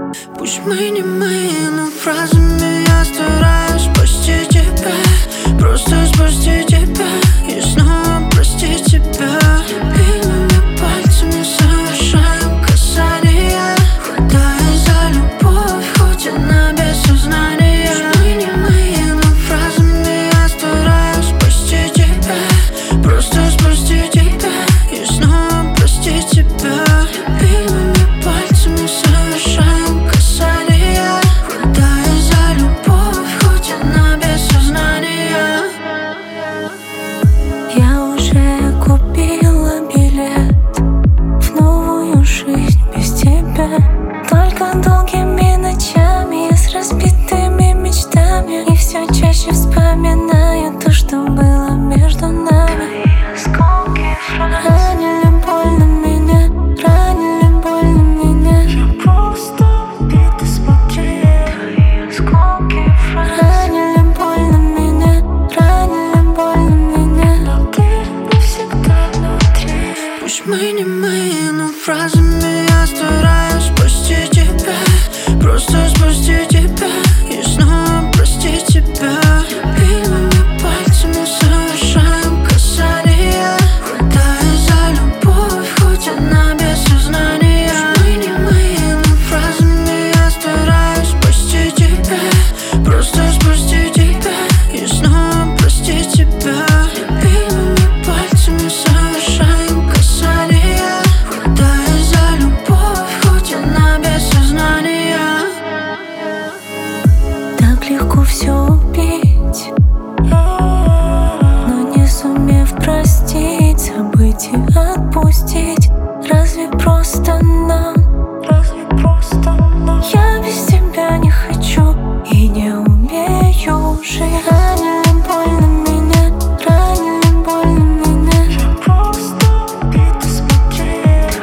Пусть мы не мы, но фразами я стараюсь спасти тебя. Просто спасти тебя и снова простить тебя. Любимыми пальцами совершаем касания, хватаясь за любовь, хоть она без сознания. Пусть мы не мы, но фразами я стараюсь спасти тебя. Просто спасти тебя и снова простить тебя. Любимыми пальцами совершаем касания, хватаясь за любовь, хоть она без сознания. Я уже купила билет в новую жизнь без тебя. Только долгими ночами с разбитыми мечтами, и все чаще вспоминаю то, что было между нами. Ранили больно меня, ранили больно меня. Я просто убита, смотри. Ранили больно меня, ранили больно меня. Но ты навсегда внутри. Пусть мы не мы, но фразами я стараюсь спасти тебя. Просто спасти тебя и снова простить тебя. Любимыми пальцами совершаем касания, хватаясь за любовь, хоть она без сознания. Пусть мы не мы, но фразами я стараюсь спасти тебя. Просто спасти тебя и снова простить тебя. Любимыми пальцами совершаем касания, хватаясь за любовь, хоть она без сознания. Так легко все убить, но не сумев простить, забыть и отпустить. Разве просто нам? Я без тебя не хочу и не умею жить. Ранили больно меня, ранили больно меня. Я просто убита, смотри.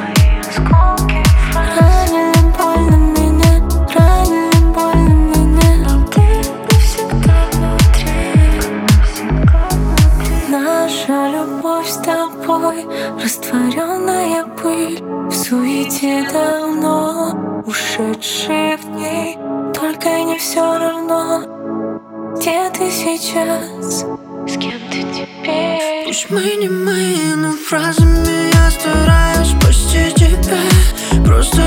Ранили больно меня, ранили больно меня. Но ты навсегда внутри. Наша любовь с тобой, растворенная пыль в суете давно ушедшие в ней. Только не все равно, где ты сейчас, с кем ты теперь. Пусть мы не мы, но фразами я стараюсь спасти тебя. Просто